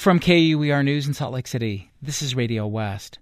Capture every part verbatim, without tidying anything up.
From K U E R News in Salt Lake City, this is Radio West.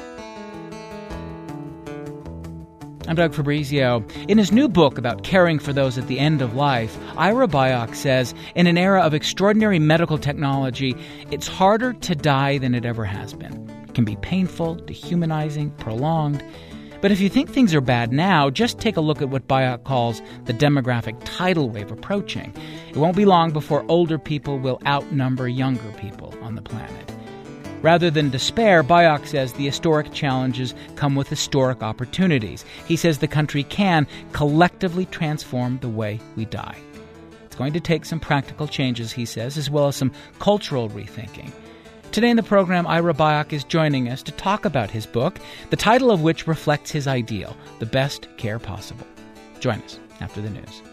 I'm Doug Fabrizio. In his new book about caring for those at the end of life, Ira Byock says, in an era of extraordinary medical technology, it's harder to die than it ever has been. It can be painful, dehumanizing, prolonged. But if you think things are bad now, just take a look at what Byock calls the demographic tidal wave approaching. It won't be long before older people will outnumber younger people on the planet. Rather than despair, Byock says the historic challenges come with historic opportunities. He says the country can collectively transform the way we die. It's going to take some practical changes, he says, as well as some cultural rethinking. Today in the program, Ira Byock is joining us to talk about his book, the title of which reflects his ideal, The Best Care Possible. Join us after the news.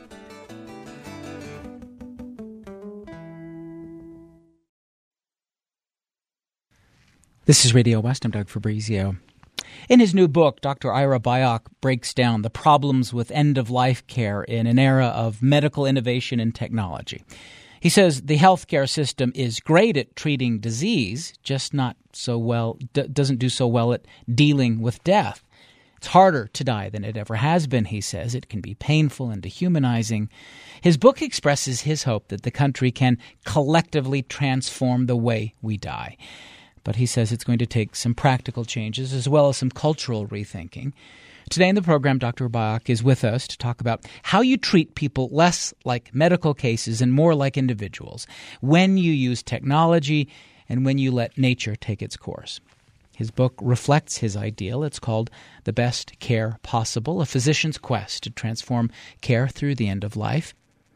This is Radio West. I'm Doug Fabrizio. In his new book, Doctor Ira Byock breaks down the problems with end-of-life care in an era of medical innovation and technology. He says the healthcare system is great at treating disease, just not so well, d- doesn't do so well at dealing with death. It's harder to die than it ever has been, he says. It can be painful and dehumanizing. His book expresses his hope that the country can collectively transform the way we die. But he says it's going to take some practical changes as well as some cultural rethinking. Today in the program, Doctor Byock is with us to talk about how you treat people less like medical cases and more like individuals, when you use technology and when you let nature take its course. His book reflects his ideal. It's called The Best Care Possible, a physician's quest to transform care through the end of life.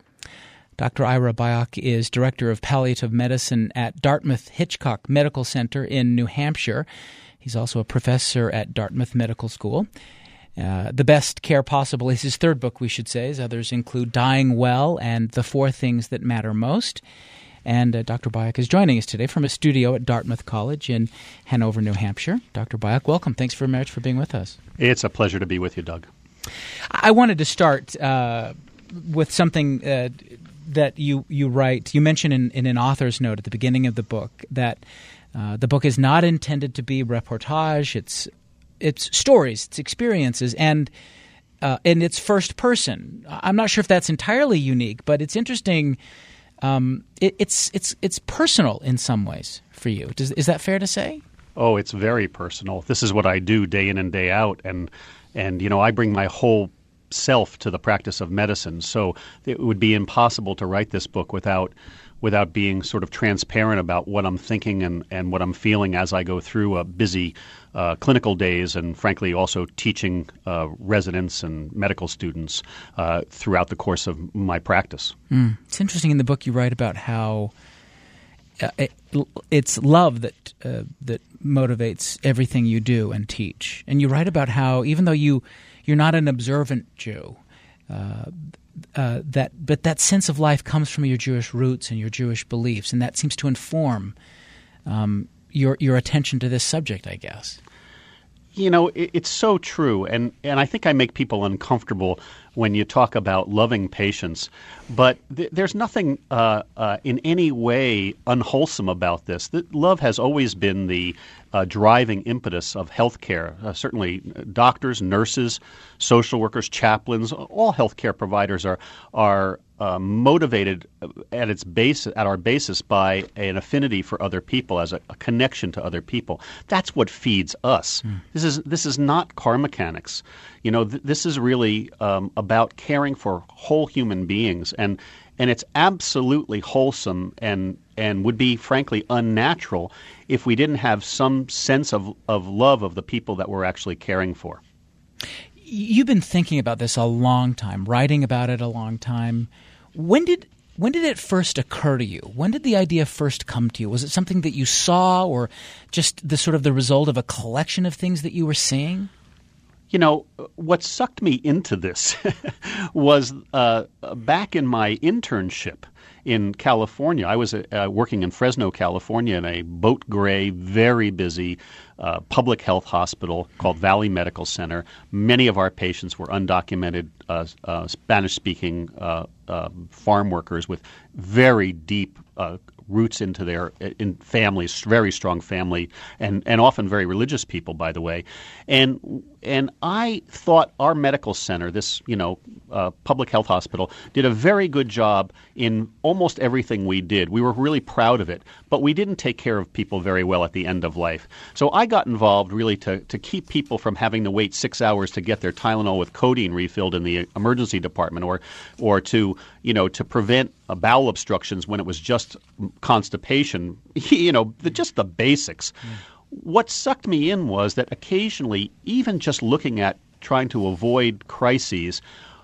Doctor Ira Byock is Director of Palliative Medicine at Dartmouth Hitchcock Medical Center in New Hampshire. He's also a professor at Dartmouth Medical School. Uh, the Best Care Possible is his third book, we should say, as others include Dying Well and The Four Things That Matter Most. And uh, Doctor Byock is joining us today from a studio at Dartmouth College in Hanover, New Hampshire. Doctor Byock, welcome. Thanks very much for being with us. It's a pleasure to be with you, Doug. I wanted to start uh, with something uh, that you, you write. You mention in, in an author's note at the beginning of the book that uh, the book is not intended to be reportage. It's It's stories, it's experiences, and uh, and it's first person. I'm not sure if that's entirely unique, but it's interesting. Um, it, it's it's it's personal in some ways for you. Does, is that fair to say? Oh, it's very personal. This is what I do day in and day out, and and you know I bring my whole self to the practice of medicine. So it would be impossible to write this book without. without being sort of transparent about what I'm thinking and, and what I'm feeling as I go through a busy uh, clinical days and, frankly, also teaching uh, residents and medical students uh, throughout the course of my practice. Mm. It's interesting in the book you write about how uh, it, it's love that uh, that motivates everything you do and teach. And you write about how even though you, you're not an observant Jew, uh, Uh, that, but that sense of life comes from your Jewish roots and your Jewish beliefs, and that seems to inform um, your your attention to this subject, I guess. You know, it, it's so true, and, and I think I make people uncomfortable when you talk about loving patients, but th- there's nothing uh, uh, in any way unwholesome about this. The, love has always been the uh, driving impetus of healthcare. Uh, certainly doctors, nurses, social workers, chaplains, all healthcare providers are are uh, motivated at its base, at our basis by an affinity for other people, as a, a connection to other people. That's what feeds us. Mm. This is this is not car mechanics. You know, th- this is really um, about caring for whole human beings, and and it's absolutely wholesome and and would be, frankly, unnatural if we didn't have some sense of, of love of the people that we're actually caring for. You've been thinking about this a long time, writing about it a long time. When did when did it first occur to you? When did the idea first come to you? Was it something that you saw, or just the sort of the result of a collection of things that you were seeing? You know, what sucked me into this was uh, back in my internship in California. I was uh, working in Fresno, California, in a boat gray, very busy uh, public health hospital called Valley Medical Center. Many of our patients were undocumented uh, uh, Spanish-speaking uh, uh, farm workers with very deep uh, roots into their in families, very strong family, and, and often very religious people, by the way. And and I thought our medical center, this you know uh, public health hospital, did a very good job in almost everything we did. We were really proud of it, but we didn't take care of people very well at the end of life. So I got involved really to, to keep people from having to wait six hours to get their Tylenol with codeine refilled in the emergency department, or or to you know to prevent uh, bowel obstructions when it was just constipation. You know, the, just the basics. Mm. What sucked me in was that occasionally, even just looking at trying to avoid crises,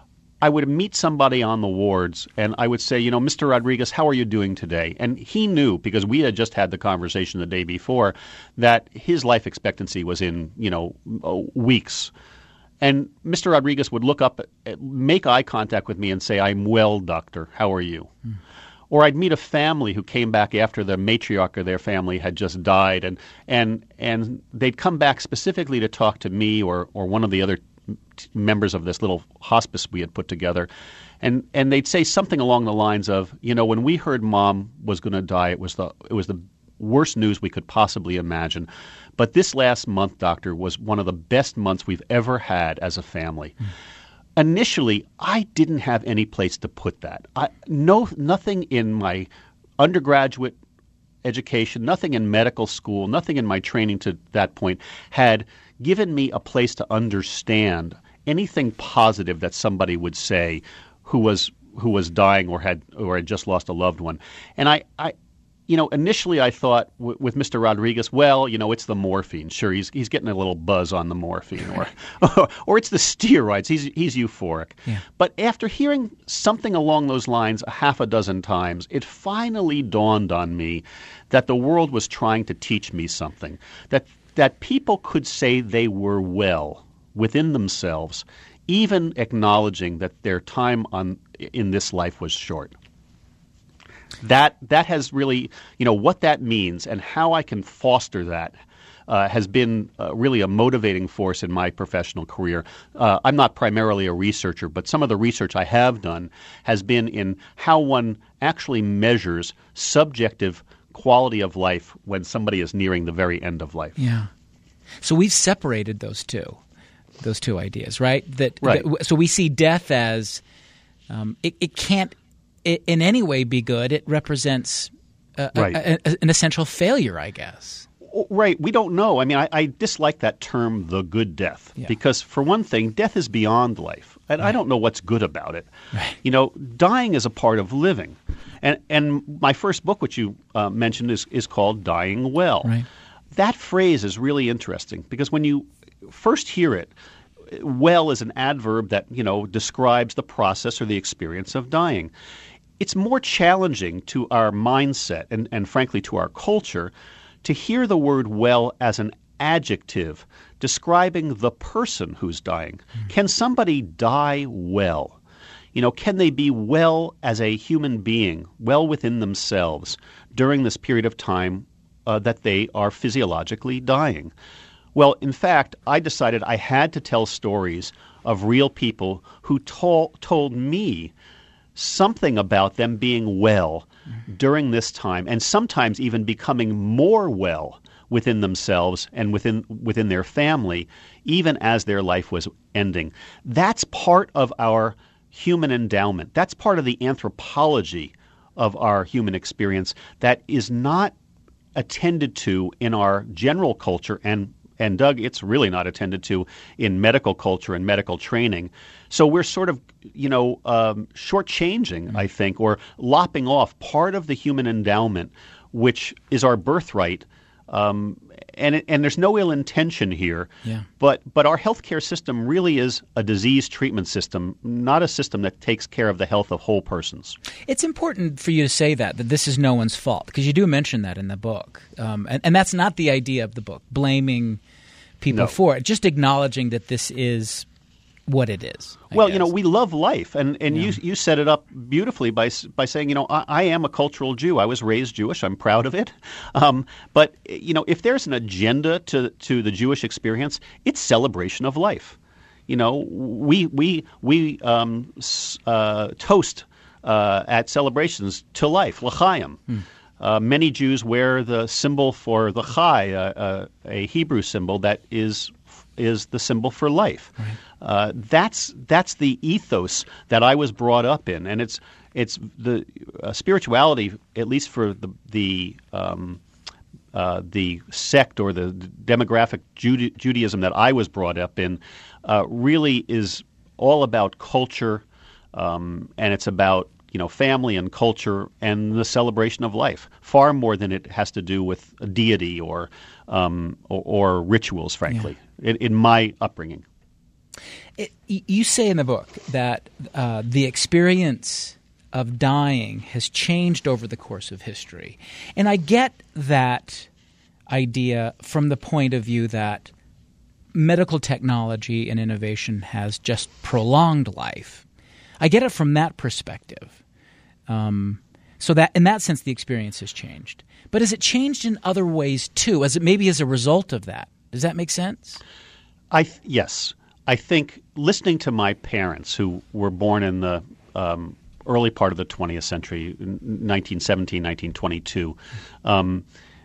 I would meet somebody on the wards and I would say, you know, Mister Rodriguez, how are you doing today? And he knew, because we had just had the conversation the day before, that his life expectancy was in, you know, weeks. And Mister Rodriguez would look up, make eye contact with me and say, I'm well, doctor. How are you? Mm. Or I'd meet a family who came back after the matriarch of their family had just died, and and and they'd come back specifically to talk to me or or one of the other t- members of this little hospice we had put together. And and they'd say something along the lines of, you know, when we heard Mom was going to die, it was the it was the worst news we could possibly imagine. But this last month, doctor, was one of the best months we've ever had as a family. Mm. Initially, I didn't have any place to put that. I, no, nothing in my undergraduate education, nothing in medical school, nothing in my training to that point had given me a place to understand anything positive that somebody would say who was who was dying or had or had just lost a loved one. And I, I you know, initially I thought w- with Mister Rodriguez, well, you know, it's the morphine. Sure, he's he's getting a little buzz on the morphine, or or, or it's the steroids. He's he's euphoric. Yeah. But after hearing something along those lines a half a dozen times, it finally dawned on me that the world was trying to teach me something. That that people could say they were well within themselves, even acknowledging that their time on in this life was short. That that has really, you know, what that means and how I can foster that uh, has been uh, really a motivating force in my professional career. Uh, I'm not primarily a researcher, but some of the research I have done has been in how one actually measures subjective quality of life when somebody is nearing the very end of life. Yeah. So we've separated those two, those two ideas, right? That, right. that so we see death as um, it, it can't in any way be good. It represents a, right. a, a, an essential failure, I guess. Right. We don't know. I mean, I, I dislike that term, the good death, yeah. because for one thing, death is beyond life. And right. I don't know what's good about it. Right. You know, dying is a part of living. And and my first book, which you uh, mentioned, is, is called Dying Well. Right. That phrase is really interesting because when you first hear it, well is an adverb that, you know, describes the process or the experience of dying. It's more challenging to our mindset and, and frankly to our culture to hear the word well as an adjective describing the person who's dying. Mm-hmm. Can somebody die well? You know, can they be well as a human being, well within themselves during this period of time uh, that they are physiologically dying? Well, in fact, I decided I had to tell stories of real people who tol- told me something about them being well mm-hmm. during this time, and sometimes even becoming more well within themselves and within within their family, even as their life was ending. That's part of our human endowment. That's part of the anthropology of our human experience that is not attended to in our general culture, and and Doug, it's really not attended to in medical culture and medical training. So we're sort of, you know, um, shortchanging, mm-hmm. I think, or lopping off part of the human endowment, which is our birthright. Um, and it, and there's no ill intention here. Yeah. But but our healthcare system really is a disease treatment system, not a system that takes care of the health of whole persons. It's important for you to say that, that this is no one's fault, because you do mention that in the book. Um, and, and that's not the idea of the book, blaming people no. for it, just acknowledging that this is what it is. I well, guess. you know, we love life, and, and yeah. you you set it up beautifully by by saying, you know, I, I am a cultural Jew. I was raised Jewish. I'm proud of it. Um, but you know, if there's an agenda to to the Jewish experience, it's celebration of life. You know, we we we um, uh, toast uh, at celebrations to life, l'chaim. Hmm. Uh, many Jews wear the symbol for the Chai, uh, uh, a Hebrew symbol that is is the symbol for life. Right. Uh, that's that's the ethos that I was brought up in, and it's it's the uh, spirituality, at least for the the um, uh, the sect or the demographic Jude- Judaism that I was brought up in, uh, really is all about culture, um, and it's about you know family and culture and the celebration of life, far more than it has to do with a deity or um, or, or rituals. Frankly, yeah. in, in my upbringing. It, you say in the book that uh, the experience of dying has changed over the course of history. And I get that idea from the point of view that medical technology and innovation has just prolonged life. I get it from that perspective. Um, so that in that sense, the experience has changed. But has it changed in other ways too, as it maybe as a result of that? Does that make sense? I th- yes. I think listening to my parents, who were born in the um, early part of the twentieth century, nineteen seventeen, nineteen twenty-two, um,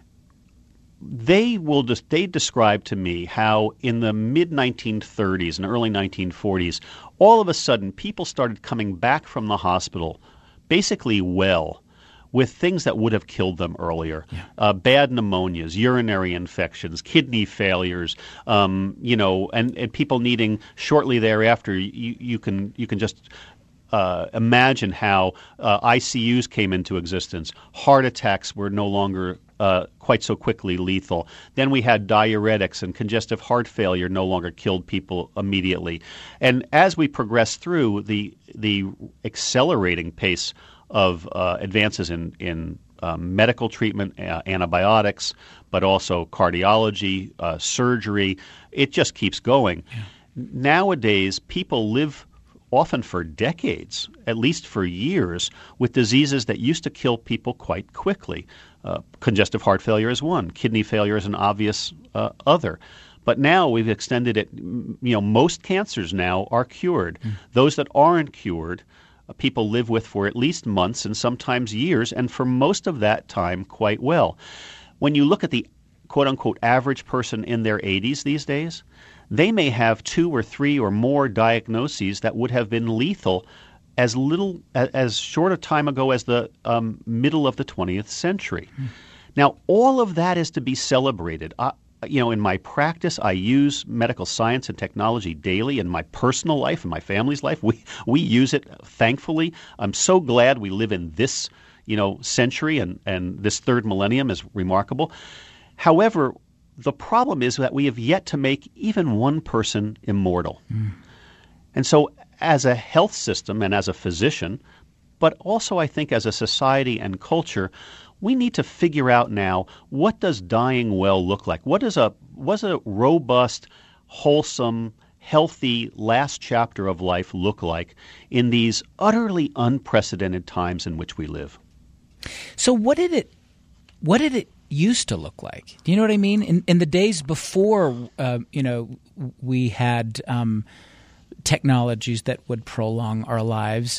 they will just they describe to me how in the mid nineteen thirties and early nineteen forties, all of a sudden people started coming back from the hospital basically well, with things that would have killed them earlier. Yeah. Uh, bad pneumonias, urinary infections, kidney failures, um, you know, and, and people needing shortly thereafter, you, you can you can just uh, imagine how uh, I C Us came into existence. Heart attacks were no longer uh, quite so quickly lethal. Then we had diuretics, and congestive heart failure no longer killed people immediately. And as we progressed through, the the accelerating pace of uh, advances in, in um, medical treatment, uh, antibiotics, but also cardiology, uh, surgery. It just keeps going. Yeah. Nowadays, people live often for decades, at least for years, with diseases that used to kill people quite quickly. Uh, congestive heart failure is one. Kidney failure is an obvious uh, other. But now we've extended it. You know, most cancers now are cured. Mm. Those that aren't cured, people live with for at least months and sometimes years, and for most of that time quite well. When you look at the quote-unquote average person in their eighties these days, they may have two or three or more diagnoses that would have been lethal as little as short a time ago as the um, middle of the twentieth century. Hmm. Now, all of that is to be celebrated. Uh, You know, in my practice, I use medical science and technology daily in my personal life, in my family's life. We we use it, thankfully. I'm so glad we live in this, you know, century, and, and this third millennium is remarkable. However, the problem is that we have yet to make even one person immortal. Mm. And so as a health system and as a physician, but also I think as a society and culture, we need to figure out now, what does dying well look like? What does a what's a robust, wholesome, healthy last chapter of life look like in these utterly unprecedented times in which we live? So what did it what did it used to look like? Do you know what I mean? In in the days before uh, you know we had um, technologies that would prolong our lives.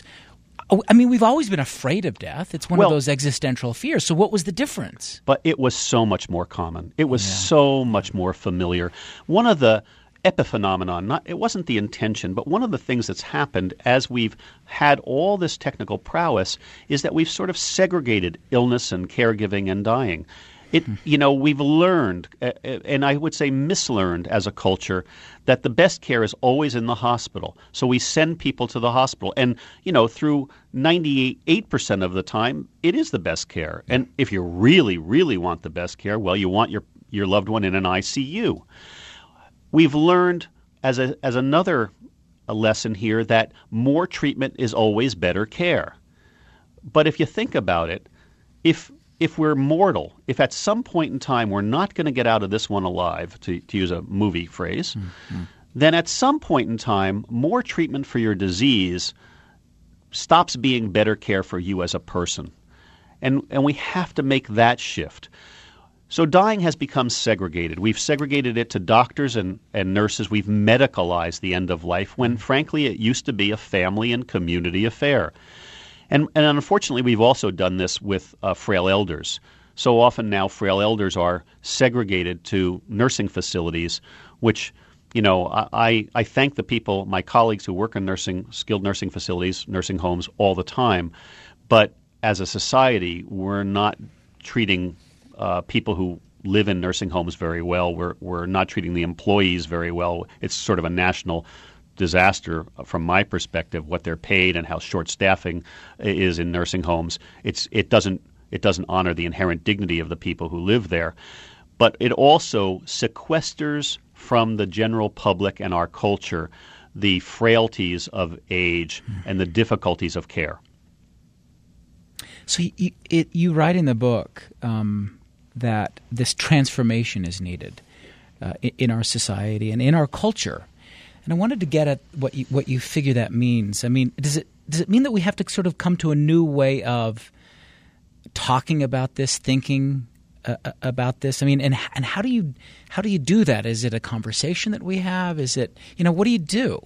I mean, we've always been afraid of death. It's one well, of those existential fears. So what was the difference? But it was so much more common. It was yeah. so much more familiar. One of the epiphenomenon, not, it wasn't the intention, but one of the things that's happened as we've had all this technical prowess is that we've sort of segregated illness and caregiving and dying. It, you know, we've learned, uh, and I would say mislearned as a culture, that the best care is always in the hospital. So we send people to the hospital. And, you know, through ninety-eight percent of the time, it is the best care. And if you really, really want the best care, well, you want your, your loved one in an I C U. We've learned as a as another a lesson here that more treatment is always better care. But if you think about it, if If we're mortal, if at some point in time we're not going to get out of this one alive, to, to use a movie phrase, mm-hmm. then at some point in time, more treatment for your disease stops being better care for you as a person. And, and we have to make that shift. So dying has become segregated. We've segregated it to doctors and, and nurses. We've medicalized the end of life when, frankly, it used to be a family and community affair. And, and unfortunately, we've also done this with uh, frail elders. So often now frail elders are segregated to nursing facilities, which, you know, I, I thank the people, my colleagues who work in nursing, skilled nursing facilities, nursing homes all the time. But as a society, we're not treating uh, people who live in nursing homes very well. We're, we're not treating the employees very well. It's sort of a national disaster from my perspective, what they're paid and how short staffing is in nursing homes. It's, it doesn't It doesn't honor the inherent dignity of the people who live there. But it also sequesters from the general public and our culture the frailties of age and the difficulties of care. So you, it, you write in the book um, that this transformation is needed uh, in, in our society and in our culture. And I wanted to get at what you, what you figure that means. I mean, does it does it mean that we have to sort of come to a new way of talking about this, thinking uh, about this? I mean, and and how do you how do you do that? Is it a conversation that we have? Is it, you know, what do you do?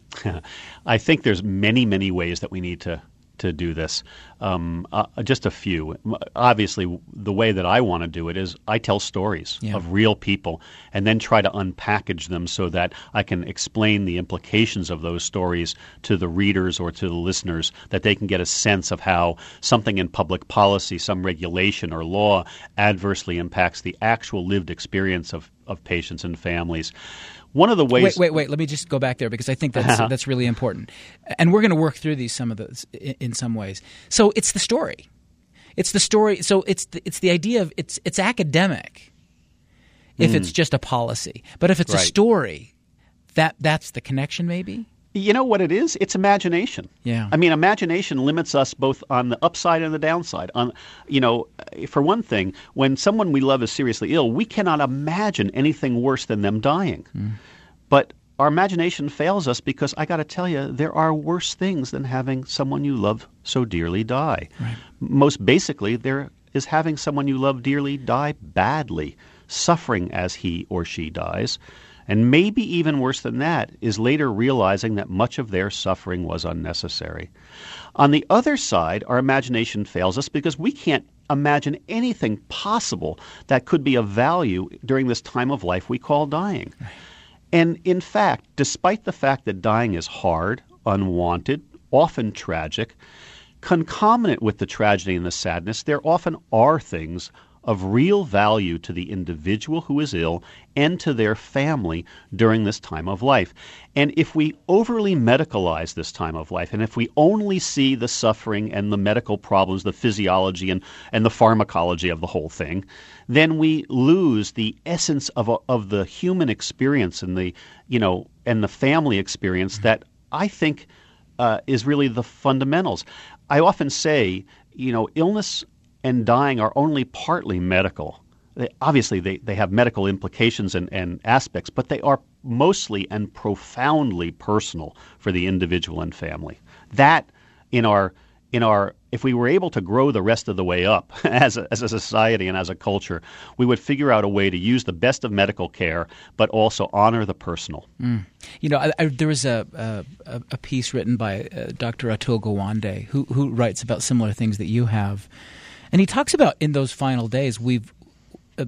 I think there's many, many ways that we need to to do this. Um, uh, just a few. Obviously, the way that I want to do it is I tell stories yeah. of real people and then try to unpackage them so that I can explain the implications of those stories to the readers or to the listeners, that they can get a sense of how something in public policy, some regulation or law adversely impacts the actual lived experience of, of patients and families. One of the ways. Wait, wait, wait. Let me just go back there because I think that's that's really important, and we're going to work through these some of those in, in some ways. So it's the story, it's the story. So it's the, it's the idea of it's it's academic if mm. it's just a policy, but if it's right. a story, that that's the connection, maybe. You know what it is? It's imagination. Yeah. I mean, imagination limits us both on the upside and the downside. On, you know, for one thing, when someone we love is seriously ill, we cannot imagine anything worse than them dying. Mm. But our imagination fails us because I got to tell you, there are worse things than having someone you love so dearly die. Right. Most basically, there is having someone you love dearly die badly, suffering as he or she dies. And maybe even worse than that is later realizing that much of their suffering was unnecessary. On the other side, our imagination fails us because we can't imagine anything possible that could be of value during this time of life we call dying. And in fact, despite the fact that dying is hard, unwanted, often tragic, concomitant with the tragedy and the sadness, there often are things of real value to the individual who is ill and to their family during this time of life. And if we overly medicalize this time of life, and if we only see the suffering and the medical problems, the physiology and, and the pharmacology of the whole thing, then we lose the essence of a, of the human experience and the, you know, and the family experience that I think uh, is really the fundamentals. I often say, you know, illness and dying are only partly medical. They, obviously, they, they have medical implications and, and aspects, but they are mostly and profoundly personal for the individual and family. That, in our in our, if we were able to grow the rest of the way up as a, as a society and as a culture, we would figure out a way to use the best of medical care, but also honor the personal. Mm. You know, I, I, there was a, a a piece written by uh, Doctor Atul Gawande, who who writes about similar things that you have. And he talks about in those final days, we've uh,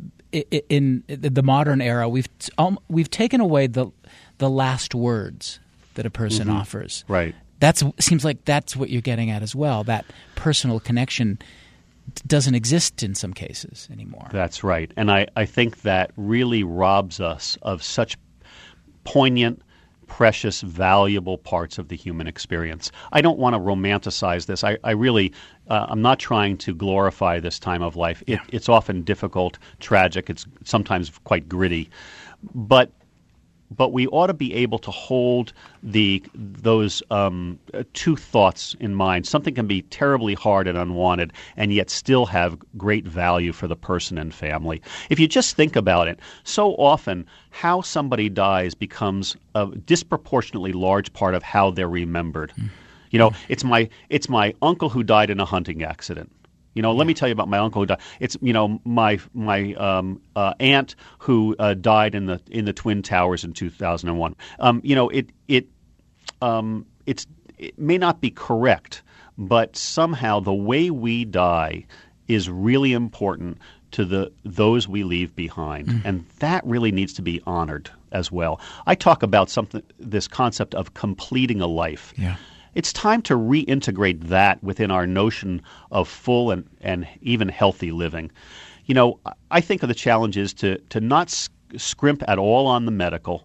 in, in the modern era, we've um, we've taken away the the last words that a person mm-hmm. offers. Right. That seems like that's what you're getting at as well. That personal connection doesn't exist in some cases anymore. That's right, and I, I think that really robs us of such poignant, precious, valuable parts of the human experience. I don't want to romanticize this. I, I really, uh, I'm not trying to glorify this time of life. It, yeah. It's often difficult, tragic. It's sometimes quite gritty, but but we ought to be able to hold the those um, two thoughts in mind. Something can be terribly hard and unwanted, and yet still have great value for the person and family. If you just think about it, so often how somebody dies becomes a disproportionately large part of how they're remembered. Mm. You know, it's my it's my uncle who died in a hunting accident. You know, let me tell you about my uncle who died. It's, you know, my my um, uh, aunt who uh, died in the in the Twin Towers in two thousand one. Um, you know, it it um, it's it may not be correct, but somehow the way we die is really important to the those we leave behind, mm. and that really needs to be honored as well. I talk about something, this concept of completing a life. Yeah. It's time to reintegrate that within our notion of full and, and even healthy living. You know, I think of the challenge is to, to not scrimp at all on the medical,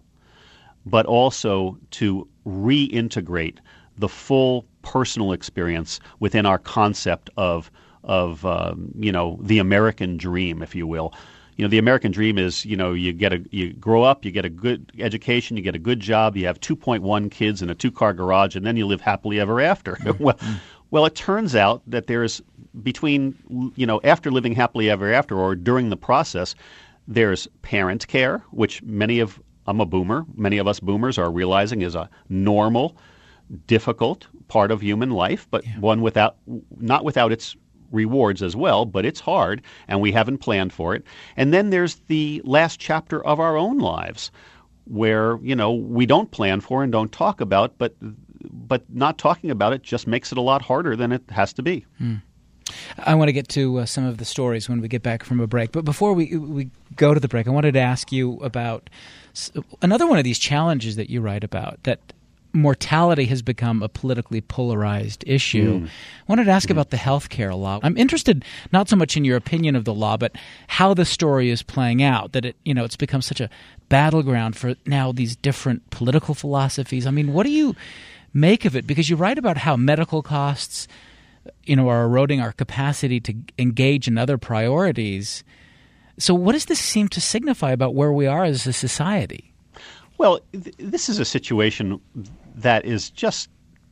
but also to reintegrate the full personal experience within our concept of of um, you know, the American dream, if you will. You know, the American dream is, you know, you get a you grow up, you get a good education, you get a good job, you have two point one kids in a two-car garage, and then you live happily ever after. Mm-hmm. well, well, it turns out that there's between, you know, after living happily ever after or during the process, there's parent care, which many of I'm a boomer. Many of us boomers are realizing is a normal, difficult part of human life, but yeah. one without not without its rewards as well, but it's hard, and we haven't planned for it. And then there's the last chapter of our own lives, where, you know, we don't plan for and don't talk about, but but not talking about it just makes it a lot harder than it has to be. Hmm. I want to get to uh, some of the stories when we get back from a break. But before we we go to the break, I wanted to ask you about another one of these challenges that you write about, that mortality has become a politically polarized issue. Mm. I wanted to ask mm. about the healthcare law. I'm interested not so much in your opinion of the law, but how the story is playing out, that it, you know, it's become such a battleground for now these different political philosophies. I mean, what do you make of it? Because you write about how medical costs, you know, are eroding our capacity to engage in other priorities. So what does this seem to signify about where we are as a society? Well, th- this is a situation that is just,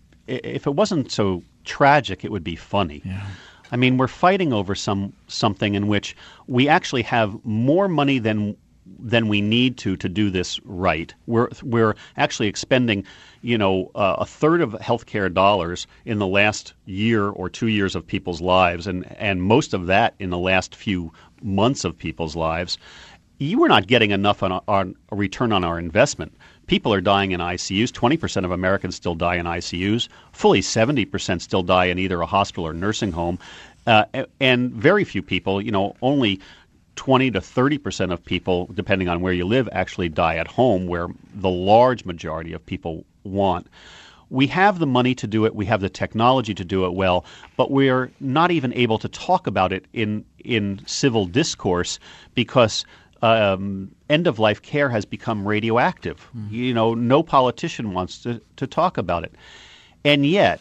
if it wasn't so tragic, it would be funny. Yeah. I mean, we're fighting over some something in which we actually have more money than than we need to to do this right. We're we're actually expending, you know, uh, a third of healthcare dollars in the last year or two years of people's lives, and and most of that in the last few months of people's lives. You were not getting enough on, on a return on our investment. People are dying in I C Us. twenty percent of Americans still die in I C Us. Fully seventy percent still die in either a hospital or nursing home. Uh, and very few people, you know, only twenty to thirty percent of people, depending on where you live, actually die at home, where the large majority of people want. We have the money to do it. We have the technology to do it well, but we're not even able to talk about it in in civil discourse because Um, end-of-life care has become radioactive. Mm. You know, no politician wants to, to talk about it. And yet,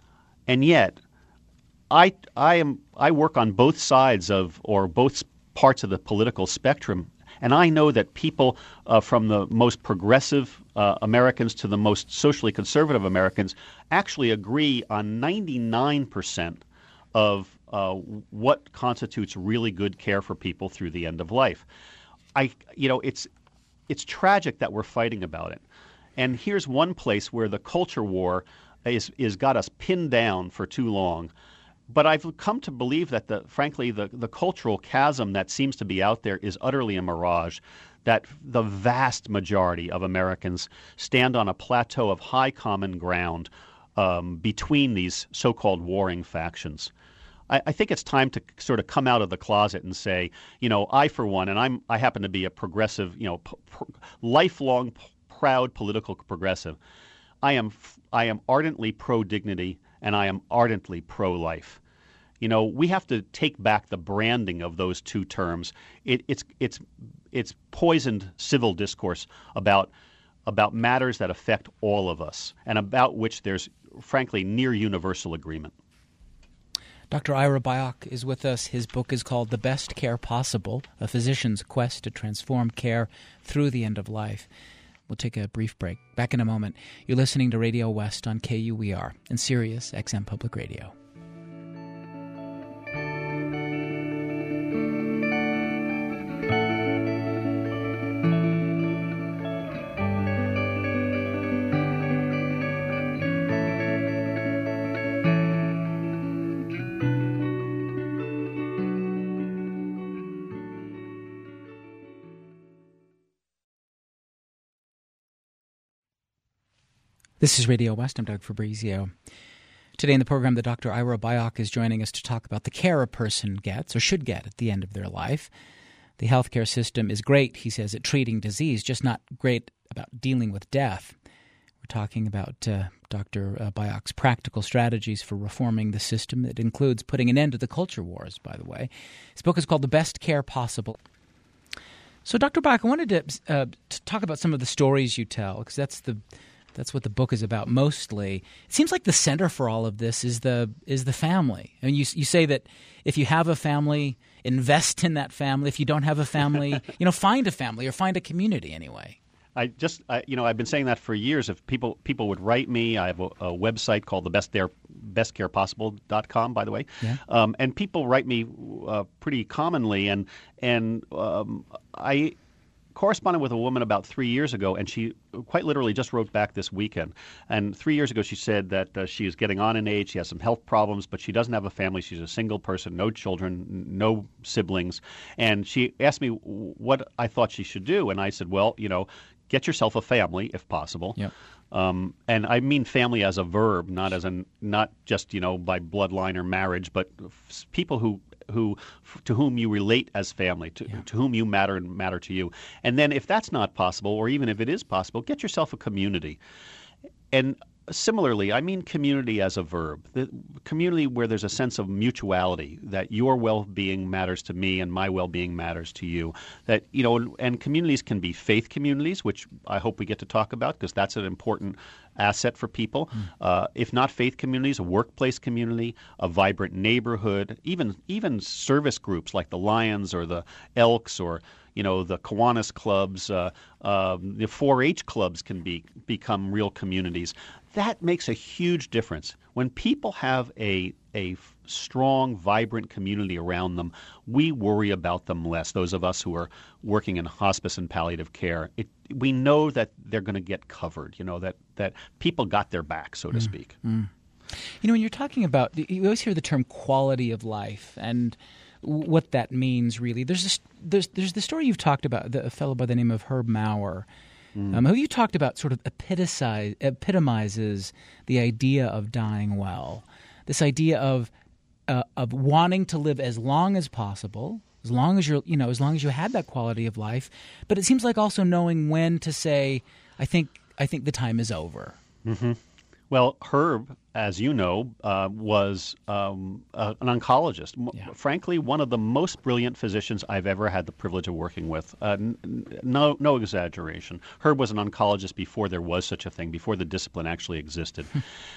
and yet, I, I am I work on both sides of, or both parts of the political spectrum, and I know that people uh, from the most progressive uh, Americans to the most socially conservative Americans actually agree on ninety-nine percent of uh, what constitutes really good care for people through the end of life. I, you know, it's it's tragic that we're fighting about it. And here's one place where the culture war is is got us pinned down for too long. But I've come to believe that, the frankly, the, the cultural chasm that seems to be out there is utterly a mirage, that the vast majority of Americans stand on a plateau of high common ground um, between these so-called warring factions. I, I think it's time to sort of come out of the closet and say, you know, I for one, and I'm I happen to be a progressive, you know, p- pr- lifelong p- proud political progressive. I am I am ardently pro-dignity and I am ardently pro-life. You know, we have to take back the branding of those two terms. It, it's it's it's poisoned civil discourse about about matters that affect all of us and about which there's, frankly, near universal agreement. Doctor Ira Byock is with us. His book is called The Best Care Possible, A Physician's Quest to Transform Care Through the End of Life. We'll take a brief break. Back in a moment. You're listening to Radio West on K U E R and Sirius X M Public Radio. This is Radio West. I'm Doug Fabrizio. Today in the program, the Doctor Ira Byock is joining us to talk about the care a person gets or should get at the end of their life. The healthcare system is great, he says, at treating disease, just not great about dealing with death. We're talking about uh, Doctor Uh, Byock's practical strategies for reforming the system. It includes putting an end to the culture wars, by the way. His book is called The Best Care Possible. So, Doctor Byock, I wanted to, uh, to talk about some of the stories you tell, because that's the that's what the book is about mostly. It seems like the center for all of this is the is the family. I mean, you you say that if you have a family, invest in that family. If you don't have a family, you know, find a family or find a community anyway. I just, I, you know, I've been saying that for years. If people people would write me, I have a, a website called the best care best care possible dot com, by the way, Yeah. um, and people write me uh, pretty commonly, and and um, I corresponded with a woman about three years ago, and she quite literally just wrote back this weekend. And three years ago, she said that uh, she is getting on in age, she has some health problems, but she doesn't have a family. She's a single person, no children, no siblings. And she asked me what I thought she should do, and I said, well, you know, get yourself a family if possible. Yep. Um, and I mean family as a verb, not as an not just you know by bloodline or marriage, but f- people who who to whom you relate as family, to, Yeah. to whom you matter and matter to you. And then if that's not possible, or even if it is possible, get yourself a community. And similarly, I mean community as a verb, the community where there's a sense of mutuality, that your well-being matters to me and my well-being matters to you. That you know, and communities can be faith communities, which I hope we get to talk about because that's an important asset for people. Mm. Uh, if not faith communities, a workplace community, a vibrant neighborhood, even even service groups like the Lions or the Elks or you know the Kiwanis clubs, uh, uh, the four H clubs can be become real communities. That makes a huge difference. When people have a a strong, vibrant community around them, we worry about them less. Those of us who are working in hospice and palliative care, it, we know that they're going to get covered. You know that that people got their back, so to Mm, speak. Mm. You know, when you're talking about, you always hear the term quality of life and what that means. Really, there's this, there's there's the story you've talked about, the, a fellow by the name of Herb Maurer. Mm. Um, who you talked about sort of epitomize, epitomizes the idea of dying well, this idea of uh, of wanting to live as long as possible, as long as you're, you know, as long as you had that quality of life. But it seems like also knowing when to say, I think, I think the time is over. Mm-hmm. Well, Herb, as you know, uh, was um, uh, an oncologist. Yeah. Frankly, one of the most brilliant physicians I've ever had the privilege of working with. Uh, n- no, no exaggeration. Herb was an oncologist before there was such a thing, before the discipline actually existed.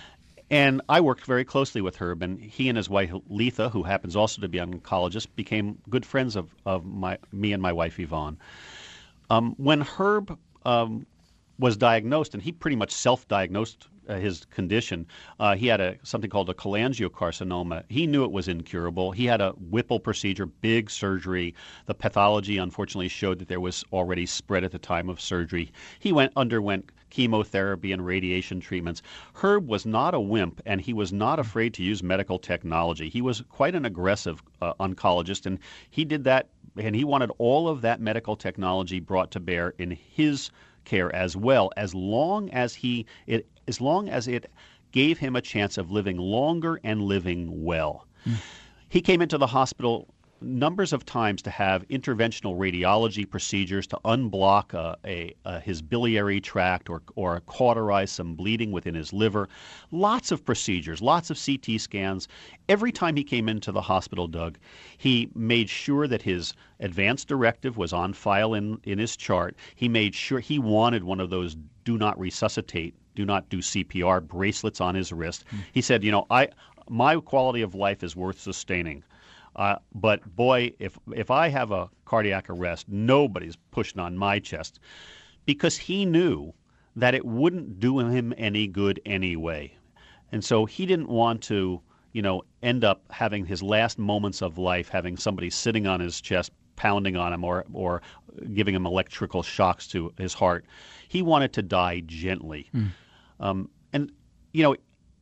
And I worked very closely with Herb, and he and his wife Letha, who happens also to be an oncologist, became good friends of, of my me and my wife Yvonne. Um, when Herb um, was diagnosed, and he pretty much self-diagnosed uh, his condition, uh, he had a something called a cholangiocarcinoma. He knew it was incurable. He had a Whipple procedure, big surgery. The pathology, unfortunately, showed that there was already spread at the time of surgery. He went underwent chemotherapy and radiation treatments. Herb was not a wimp, and he was not afraid to use medical technology. He was quite an aggressive uh, oncologist, and he did that, and he wanted all of that medical technology brought to bear in his care as well, as long as he it as long as it gave him a chance of living longer and living well. Mm. He came into the hospital numbers of times to have interventional radiology procedures to unblock uh, a, uh, his biliary tract or, or cauterize some bleeding within his liver. Lots of procedures, lots of C T scans. Every time he came into the hospital, Doug, he made sure that his advance directive was on file in, in his chart. He made sure he wanted one of those do not resuscitate, do not do C P R bracelets on his wrist. Mm. He said, you know, I my quality of life is worth sustaining. Uh, but boy, if if I have a cardiac arrest, nobody's pushing on my chest, because he knew that it wouldn't do him any good anyway. And so he didn't want to, you know, end up having his last moments of life having somebody sitting on his chest, pounding on him or or giving him electrical shocks to his heart. He wanted to die gently. Mm. Um, and, you know,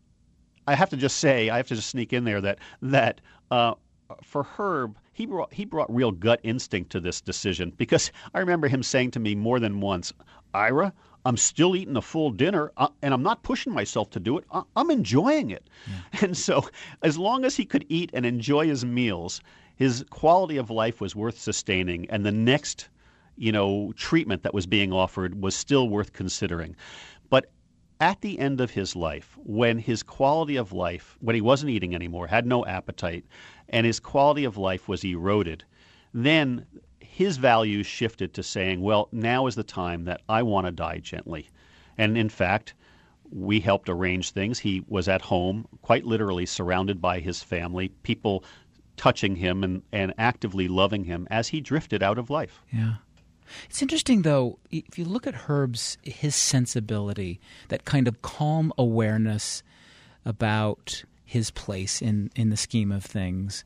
I have to just say, I have to just sneak in there that that uh, for Herb, he brought he brought real gut instinct to this decision, because I remember him saying to me more than once, Ira, I'm still eating a full dinner, uh, and I'm not pushing myself to do it. I- I'm enjoying it. Yeah. And so as long as he could eat and enjoy his meals, his quality of life was worth sustaining, and the next, you know, treatment that was being offered was still worth considering. But at the end of his life, when his quality of life, when he wasn't eating anymore, had no appetite, and his quality of life was eroded, then his values shifted to saying, well, now is the time that I want to die gently. And in fact, we helped arrange things. He was at home, quite literally surrounded by his family, people touching him and, and actively loving him as he drifted out of life. Yeah. It's interesting, though, if you look at Herb's, his sensibility, that kind of calm awareness about his place in, in the scheme of things.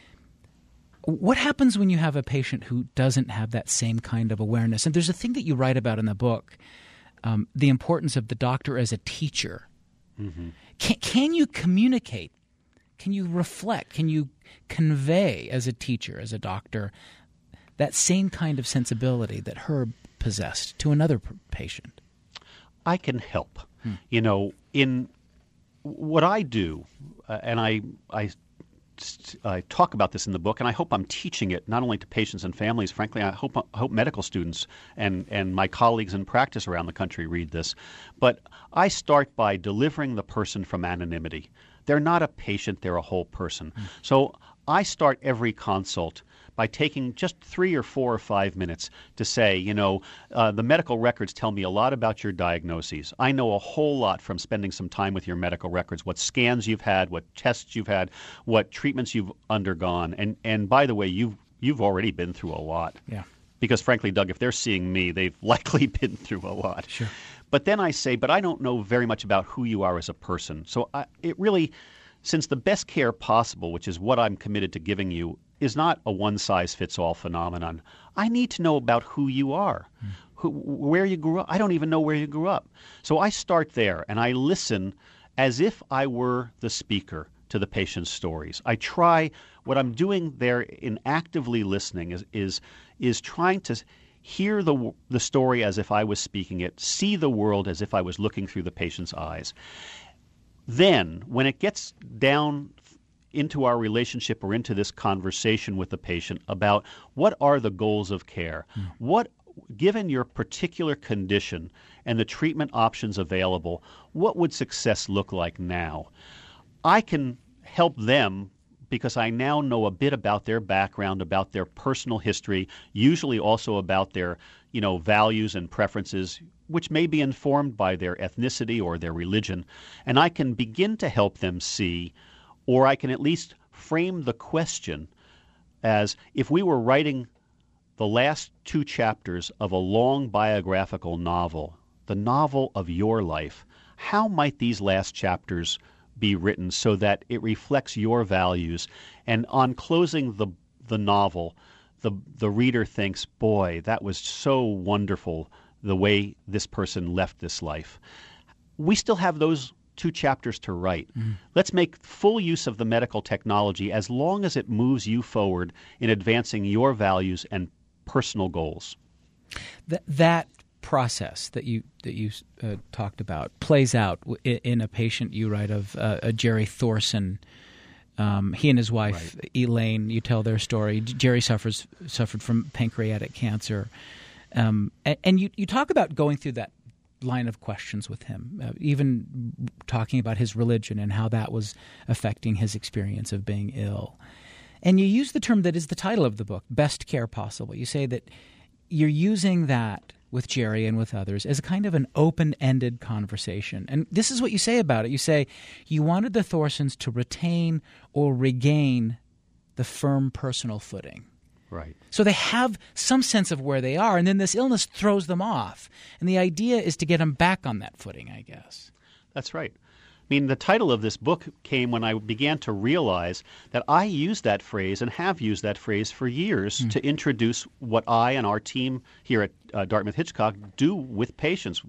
What happens when you have a patient who doesn't have that same kind of awareness? And there's a thing that you write about in the book, um, the importance of the doctor as a teacher. Mm-hmm. Can, can you communicate? Can you reflect? Can you convey as a teacher, as a doctor, that same kind of sensibility that Herb possessed to another p- patient? I can help. Hmm. You know, in what I do, uh, and I, I, I talk about this in the book, and I hope I'm teaching it not only to patients and families. Frankly, I hope I hope medical students and, and my colleagues in practice around the country read this. But I start by delivering the person from anonymity. They're not a patient, they're a whole person. Hmm. So I start every consult by taking just three or four or five minutes to say, you know, uh, the medical records tell me a lot about your diagnoses. I know a whole lot from spending some time with your medical records, what scans you've had, what tests you've had, what treatments you've undergone. And and by the way, you've, you've already been through a lot. Yeah. Because frankly, Doug, if they're seeing me, they've likely been through a lot. Sure. But then I say, but I don't know very much about who you are as a person. So I, it really, since the best care possible, which is what I'm committed to giving you, is not a one-size-fits-all phenomenon. I need to know about who you are, mm. who, where you grew up. I don't even know where you grew up. So I start there, and I listen as if I were the speaker to the patient's stories. I try, what I'm doing there in actively listening is is, is trying to hear the, the story as if I was speaking it, see the world as if I was looking through the patient's eyes. Then, when it gets down into our relationship or into this conversation with the patient about what are the goals of care, mm. what, given your particular condition and the treatment options available, what would success look like now? I can help them because I now know a bit about their background, about their personal history, usually also about their, you know, values and preferences, which may be informed by their ethnicity or their religion, and I can begin to help them see, or I can at least frame the question as if we were writing the last two chapters of a long biographical novel, the novel of your life, how might these last chapters be written so that it reflects your values? And on closing the the novel, the the reader thinks, boy, that was so wonderful, the way this person left this life. We still have those two chapters to write. Mm. Let's make full use of the medical technology as long as it moves you forward in advancing your values and personal goals. Th- that process that you that you uh, talked about plays out in, in a patient you write of, uh, a Jerry Thorson. Um, he and his wife, right. Elaine, you tell their story. Jerry suffers suffered from pancreatic cancer. Um, and and you, you talk about going through that line of questions with him, uh, even talking about his religion and how that was affecting his experience of being ill. And you use the term that is the title of the book, Best Care Possible. You say that you're using that with Jerry and with others as a kind of an open-ended conversation. And this is what you say about it. You say you wanted the Thorsons to retain or regain the firm personal footing. Right. So they have some sense of where they are, and then this illness throws them off. And the idea is to get them back on that footing, I guess. That's right. I mean, the title of this book came when I began to realize that I use that phrase and have used that phrase for years mm. to introduce what I and our team here at uh, Dartmouth-Hitchcock do with patients.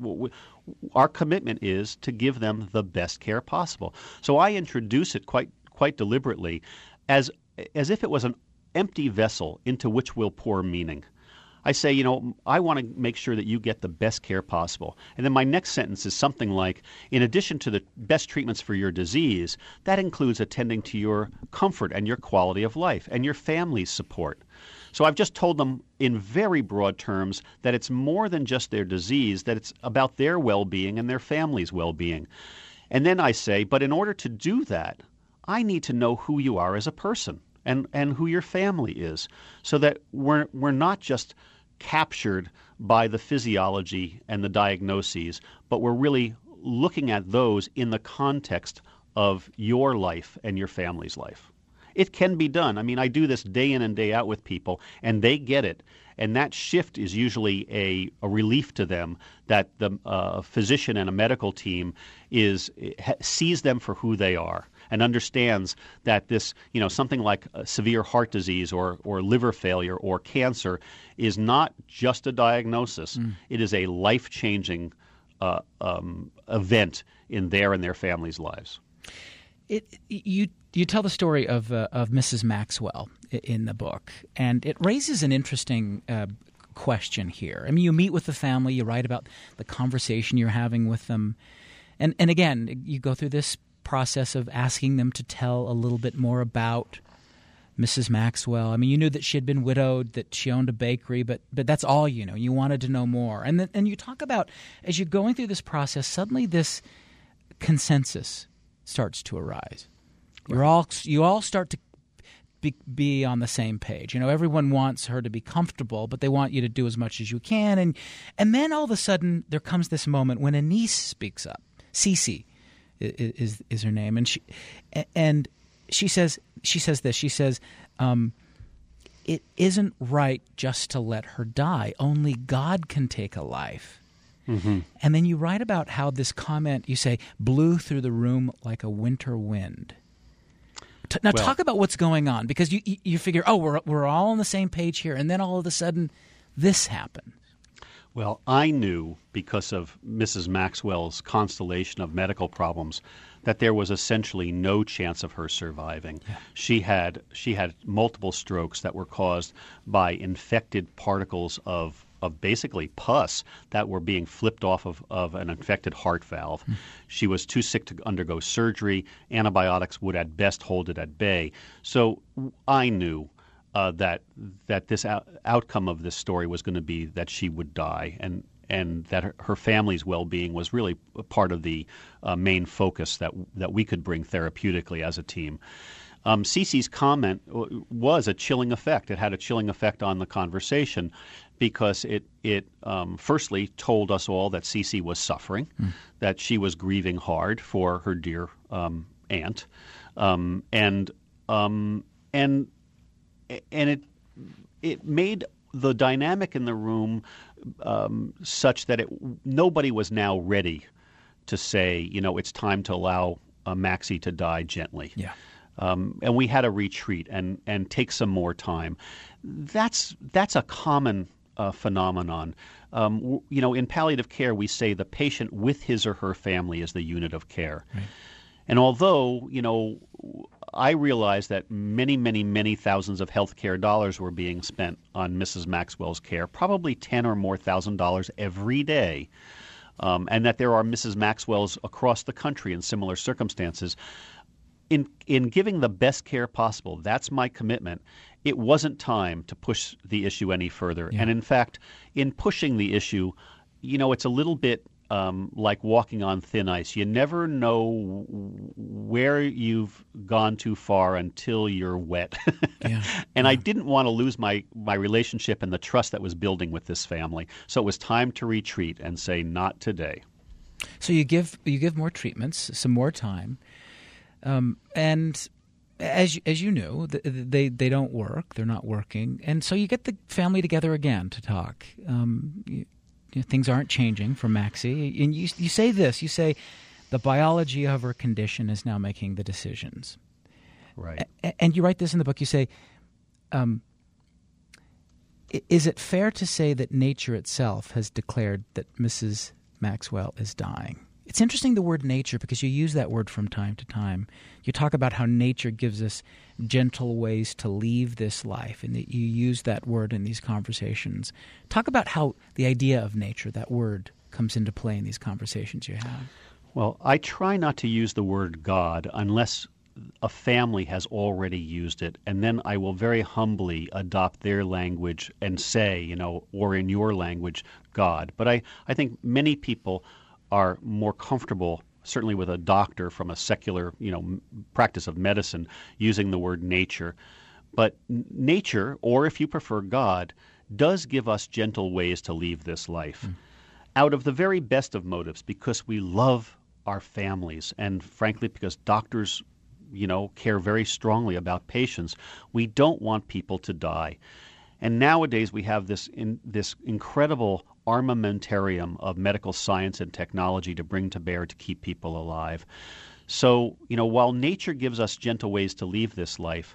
Our commitment is to give them the best care possible. So I introduce it quite quite deliberately as as if it was an empty vessel into which we'll pour meaning. I say, you know, I want to make sure that you get the best care possible. And then my next sentence is something like, in addition to the best treatments for your disease, that includes attending to your comfort and your quality of life and your family's support. So I've just told them in very broad terms that it's more than just their disease, that it's about their well-being and their family's well-being. And then I say, but in order to do that, I need to know who you are as a person and, and who your family is, so that we're we're not just captured by the physiology and the diagnoses, but we're really looking at those in the context of your life and your family's life. It can be done. I mean, I do this day in and day out with people, and they get it. And that shift is usually a, a relief to them, that the uh, physician and a medical team is ha, sees them for who they are and understands that this, you know, something like a severe heart disease or, or liver failure or cancer is not just a diagnosis. Mm. It is a life-changing uh, um, event in their and their families' lives. It, you you tell the story of uh, of Missus Maxwell in the book, and it raises an interesting uh, question here. I mean, you meet with the family, you write about the conversation you're having with them, and and again, you go through this process of asking them to tell a little bit more about Missus Maxwell. I mean, you knew that she had been widowed, that she owned a bakery, but but that's all you know. You wanted to know more, and then, and you talk about, as you're going through this process, suddenly this consensus starts to arise. You're all you all start to be, be on the same page. You know, everyone wants her to be comfortable, but they want you to do as much as you can. And and then all of a sudden, there comes this moment when a niece speaks up. Cece is is, is her name, and she and she says she says this. She says, um, "It isn't right just to let her die. Only God can take a life." Mm-hmm. And then you write about how this comment, you say, blew through the room like a winter wind. T- now, well, talk about what's going on, because you you figure, oh, we're we're all on the same page here, and then all of a sudden, this happens. Well, I knew, because of Missus Maxwell's constellation of medical problems, that there was essentially no chance of her surviving. Yeah. She had she had multiple strokes that were caused by infected particles of of basically pus that were being flipped off of, of an infected heart valve. Mm. She was too sick to undergo surgery. Antibiotics would at best hold it at bay. So I knew uh, that that this out- outcome of this story was going to be that she would die, and and that her, her family's well-being was really a part of the uh, main focus that that we could bring therapeutically as a team. Um, Cece's comment w- was a chilling effect. It had a chilling effect on the conversation, because it it um, firstly told us all that Cece was suffering, mm. that she was grieving hard for her dear um, aunt, um, and um, and and it it made the dynamic in the room um, such that it nobody was now ready to say, you know, it's time to allow uh, Maxie to die gently. Yeah. Um, and we had to retreat and, and take some more time. That's that's a common uh, phenomenon. Um, w- you know, in palliative care, we say the patient with his or her family is the unit of care. Right. And although, you know, I realize that many, many, many thousands of healthcare dollars were being spent on Missus Maxwell's care, probably ten or more thousand dollars every day, um, and that there are Missus Maxwells across the country in similar circumstances. In in giving the best care possible, that's my commitment. It wasn't time to push the issue any further. Yeah. And in fact, in pushing the issue, you know, it's a little bit um, like walking on thin ice. You never know where you've gone too far until you're wet. Yeah. And yeah. I didn't want to lose my, my relationship and the trust that was building with this family. So it was time to retreat and say, not today. So you give you give more treatments, some more time. Um, and as as you knew, they they don't work; they're not working, and so you get the family together again to talk. Um, you, you know, things aren't changing for Maxie, and you you say this: you say the biology of her condition is now making the decisions. Right. A- and you write this in the book. You say, um, "Is it fair to say that nature itself has declared that Missus Maxwell is dying?" It's interesting, the word nature, because you use that word from time to time. You talk about how nature gives us gentle ways to leave this life, and that you use that word in these conversations. Talk about how the idea of nature, that word, comes into play in these conversations you have. Well, I try not to use the word God unless a family has already used it, and then I will very humbly adopt their language and say, you know, or in your language, God. But I, I think many people are more comfortable, certainly with a doctor from a secular, you know, practice of medicine, using the word nature. But nature, or if you prefer God, does give us gentle ways to leave this life. Mm. Out of the very best of motives, because we love our families, and frankly, because doctors, you know, care very strongly about patients, we don't want people to die. And nowadays we have this in, this incredible armamentarium of medical science and technology to bring to bear to keep people alive. So, you know, while nature gives us gentle ways to leave this life,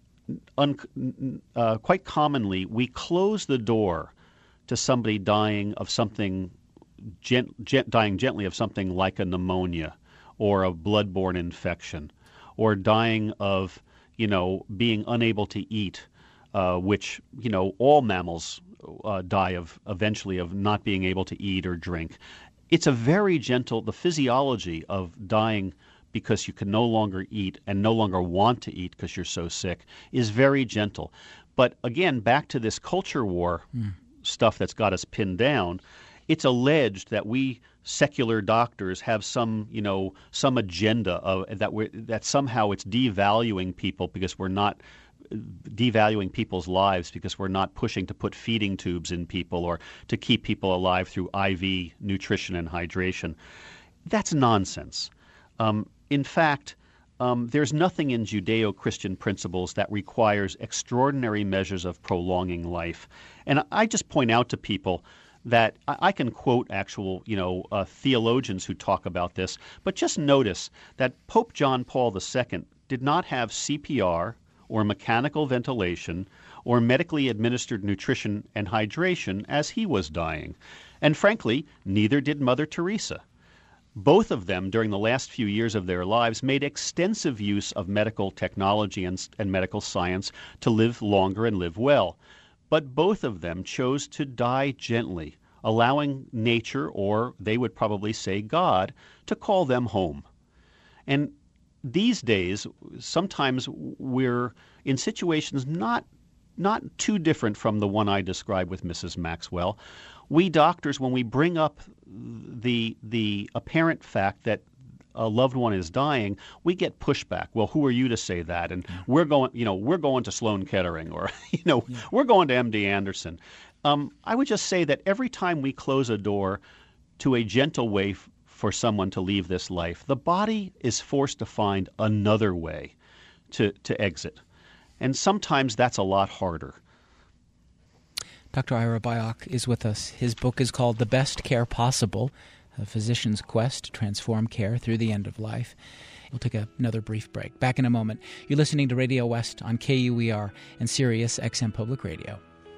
un, uh, quite commonly we close the door to somebody dying of something, gent, gent, dying gently of something like a pneumonia or a bloodborne infection, or dying of, you know, being unable to eat. Uh, which, you know, all mammals uh, die of eventually of not being able to eat or drink. It's a very gentle, the physiology of dying because you can no longer eat and no longer want to eat because you're so sick is very gentle. But again, back to this culture war mm. stuff that's got us pinned down, it's alleged that we secular doctors have some, you know, some agenda of that we that somehow it's devaluing people because we're not devaluing people's lives because we're not pushing to put feeding tubes in people or to keep people alive through I V nutrition and hydration. That's nonsense. Um, in fact, um, there's nothing in Judeo-Christian principles that requires extraordinary measures of prolonging life. And I just point out to people that I can quote actual, you know, uh, theologians who talk about this, but just notice that Pope John Paul the Second did not have C P R or mechanical ventilation or medically administered nutrition and hydration as he was dying. And frankly, neither did Mother Teresa. Both of them, during the last few years of their lives, made extensive use of medical technology and, and medical science to live longer and live well. But both of them chose to die gently, allowing nature, or they would probably say God, to call them home. And these days, sometimes we're in situations not not too different from the one I described with Missus Maxwell. We doctors, when we bring up the the apparent fact that a loved one is dying, we get pushback. Well, who are you to say that? And yeah. we're going, you know, we're going to Sloan Kettering, or you know, yeah. we're going to M D Anderson. Um, I would just say that every time we close a door to a gentle way f- for someone to leave this life, the body is forced to find another way to to exit, and sometimes that's a lot harder. Doctor Ira Byock is with us. His book is called The Best Care Possible, A Physician's Quest to Transform Care Through the End of Life. We'll take a, another brief break. Back in a moment. You're listening to Radio West on K U E R and Sirius X M Public Radio.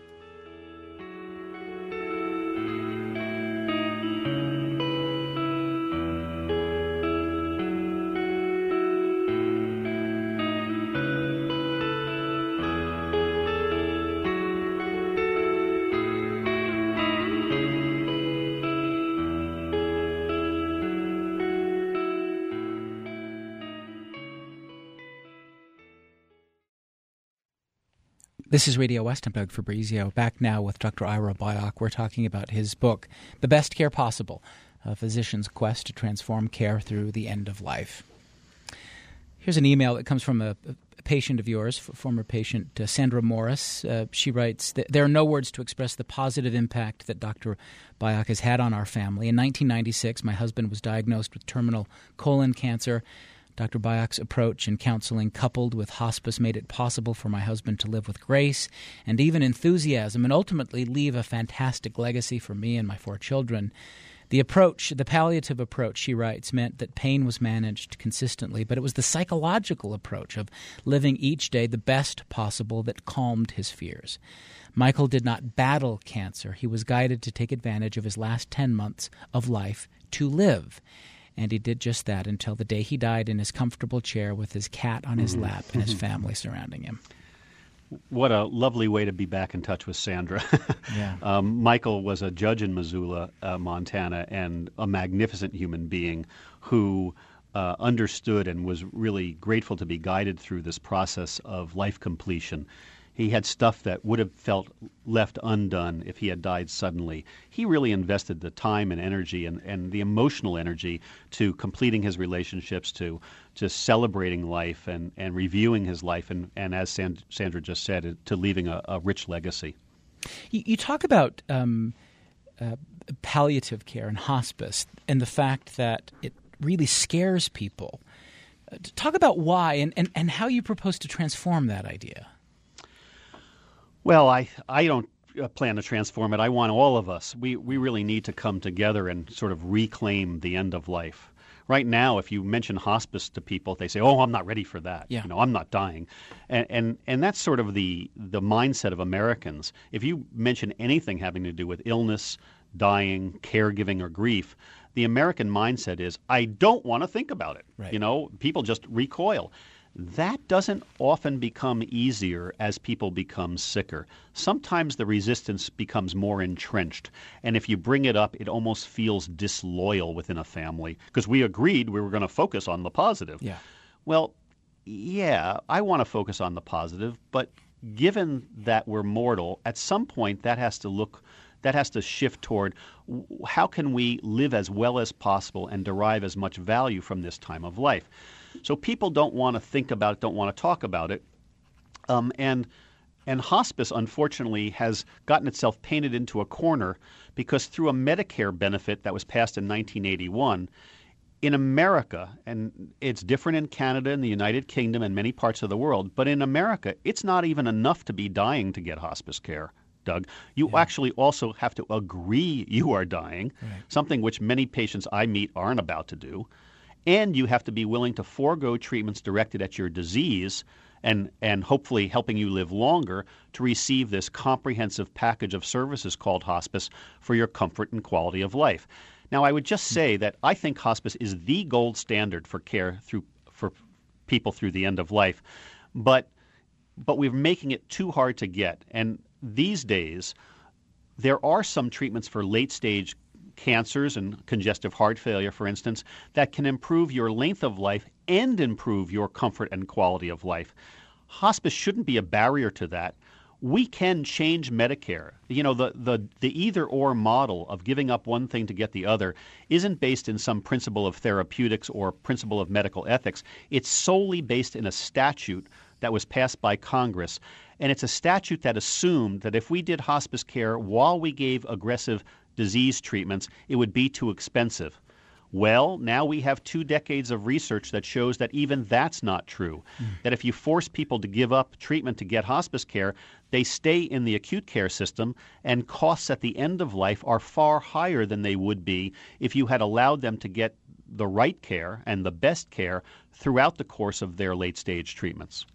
This is Radio West. I'm Doug Fabrizio. Back now with Doctor Ira Byock. We're talking about his book, The Best Care Possible, A Physician's Quest to Transform Care Through the End of Life. Here's an email that comes from a, a patient of yours, former patient uh, Sandra Morris. Uh, she writes, there are no words to express the positive impact that Doctor Byock has had on our family. In nineteen ninety-six, my husband was diagnosed with terminal colon cancer. Doctor Byock's approach and counseling, coupled with hospice, made it possible for my husband to live with grace and even enthusiasm and ultimately leave a fantastic legacy for me and my four children. The approach, the palliative approach, she writes, meant that pain was managed consistently, but it was the psychological approach of living each day the best possible that calmed his fears. Michael did not battle cancer. He was guided to take advantage of his last ten months of life to live. And he did just that until the day he died in his comfortable chair with his cat on his Mm-hmm. lap and his family surrounding him. What a lovely way to be back in touch with Sandra. Yeah. um, Michael was a judge in Missoula, uh, Montana, and a magnificent human being who uh, understood and was really grateful to be guided through this process of life completion. He had stuff that would have felt left undone if he had died suddenly. He really invested the time and energy and, and the emotional energy to completing his relationships, to to celebrating life and, and reviewing his life, and, and as Sand- Sandra just said, to leaving a, a rich legacy. You, you talk about um, uh, palliative care and hospice and the fact that it really scares people. Uh, talk about why and, and, and how you propose to transform that idea. Well, I I don't uh, plan to transform it. I want all of us. We we really need to come together and sort of reclaim the end of life. Right now, if you mention hospice to people, they say, "Oh, I'm not ready for that. Yeah. You know, I'm not dying," and and and that's sort of the the mindset of Americans. If you mention anything having to do with illness, dying, caregiving, or grief, the American mindset is, "I don't want to think about it." Right. You know, people just recoil. That doesn't often become easier as people become sicker. Sometimes the resistance becomes more entrenched, and if you bring it up, it almost feels disloyal within a family because we agreed we were going to focus on the positive. Yeah. Well, yeah, I want to focus on the positive, but given that we're mortal, at some point that has to look that has to shift toward w- how can we live as well as possible and derive as much value from this time of life. So people don't want to think about it, don't want to talk about it. Um, and and hospice, unfortunately, has gotten itself painted into a corner because through a Medicare benefit that was passed in nineteen eighty-one, in America, and it's different in Canada and the United Kingdom and many parts of the world, but in America, it's not even enough to be dying to get hospice care, Doug. You Yeah. actually also have to agree you are dying, Right. something which many patients I meet aren't about to do. And you have to be willing to forego treatments directed at your disease and, and hopefully helping you live longer to receive this comprehensive package of services called hospice for your comfort and quality of life. Now, I would just say that I think hospice is the gold standard for care through for people through the end of life, but but we're making it too hard to get. And these days, there are some treatments for late-stage cancers and congestive heart failure, for instance, that can improve your length of life and improve your comfort and quality of life. Hospice shouldn't be a barrier to that. We can change Medicare. You know, the, the, the either-or model of giving up one thing to get the other isn't based in some principle of therapeutics or principle of medical ethics. It's solely based in a statute that was passed by Congress. And it's a statute that assumed that if we did hospice care while we gave aggressive disease treatments, it would be too expensive. Well, now we have two decades of research that shows that even that's not true. Mm. That if you force people to give up treatment to get hospice care, they stay in the acute care system, and costs at the end of life are far higher than they would be if you had allowed them to get the right care and the best care throughout the course of their late-stage treatments.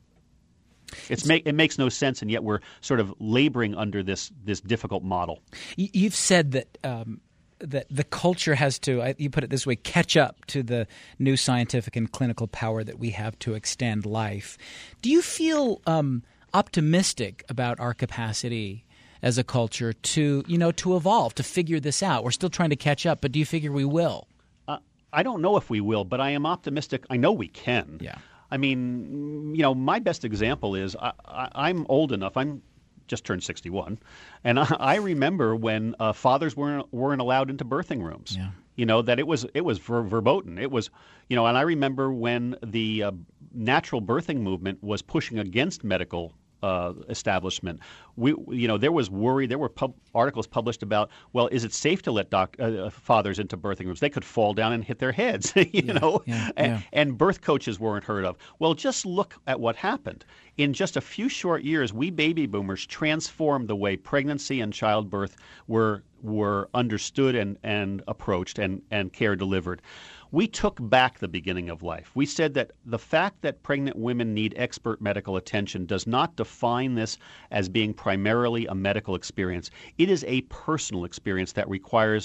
It's make, it makes no sense, and yet we're sort of laboring under this this difficult model. You've said that um, that the culture has to, you put it this way, catch up to the new scientific and clinical power that we have to extend life. Do you feel um, optimistic about our capacity as a culture to, you know, to evolve, to figure this out? We're still trying to catch up, but do you figure we will? Uh, I don't know if we will, but I am optimistic. I know we can. Yeah. I mean, you know, my best example is I, I, I'm old enough. I'm just turned sixty-one, and I, I remember when uh, fathers weren't weren't allowed into birthing rooms. Yeah. You know, that it was it was ver- verboten. It was, you know, and I remember when the uh, natural birthing movement was pushing against medical uh, establishment. We, you know, there was worry. There were pub- articles published about, well, is it safe to let doc- uh, fathers into birthing rooms? They could fall down and hit their heads, you yeah, know, yeah, and, yeah. and birth coaches weren't heard of. Well, just look at what happened. In just a few short years, we baby boomers transformed the way pregnancy and childbirth were were understood and, and approached and, and care delivered. We took back the beginning of life. We said that the fact that pregnant women need expert medical attention does not define this as being primarily a medical experience. It is a personal experience that requires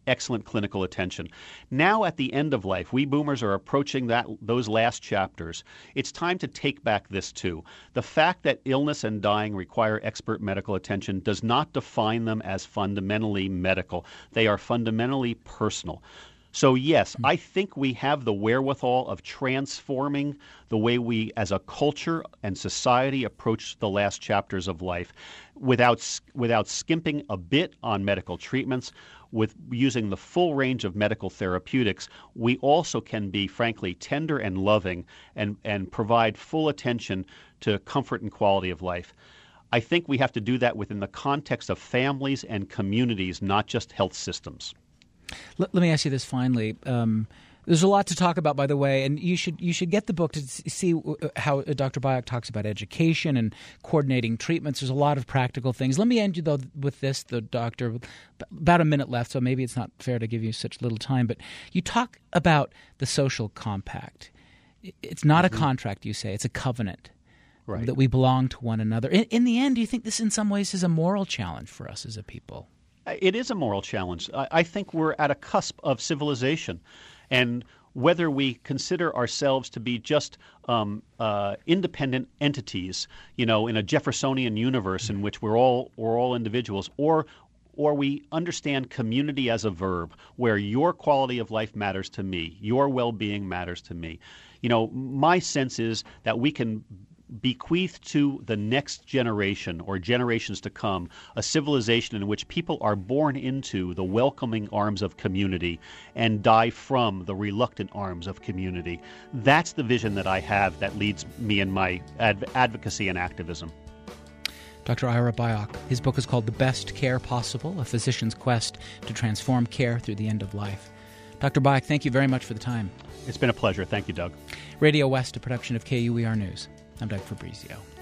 excellent clinical attention. Now at the end of life, we boomers are approaching that those last chapters. It's time to take back this too. The fact that illness and dying require expert medical attention does not define them as fundamentally medical. They are fundamentally personal. So yes, I think we have the wherewithal of transforming the way we as a culture and society approach the last chapters of life without without skimping a bit on medical treatments, with using the full range of medical therapeutics. We also can be, frankly, tender and loving and, and provide full attention to comfort and quality of life. I think we have to do that within the context of families and communities, not just health systems. Let, let me ask you this finally. Um, there's a lot to talk about, by the way, and you should you should get the book to see how Doctor Byock talks about education and coordinating treatments. There's a lot of practical things. Let me end you, though, with this, the doctor. About a minute left, so maybe it's not fair to give you such little time, but you talk about the social compact. It's not mm-hmm. a contract, you say. It's a covenant. Right. That we belong to one another. In, in the end, do you think this in some ways is a moral challenge for us as a people? It is a moral challenge. I, I think we're at a cusp of civilization. And whether we consider ourselves to be just um, uh, independent entities, you know, in a Jeffersonian universe in which we're all we're all individuals, or or we understand community as a verb, where your quality of life matters to me, your well-being matters to me. You know, my sense is that we can bequeath to the next generation or generations to come a civilization in which people are born into the welcoming arms of community and die from the reluctant arms of community. That's the vision that I have that leads me in my adv- advocacy and activism. Doctor Ira Byock. His book is called The Best Care Possible, A Physician's Quest to Transform Care Through the End of Life. Doctor Byock, thank you very much for the time. It's been a pleasure. Thank you, Doug. Radio West, a production of K U E R News. I'm Doug Fabrizio.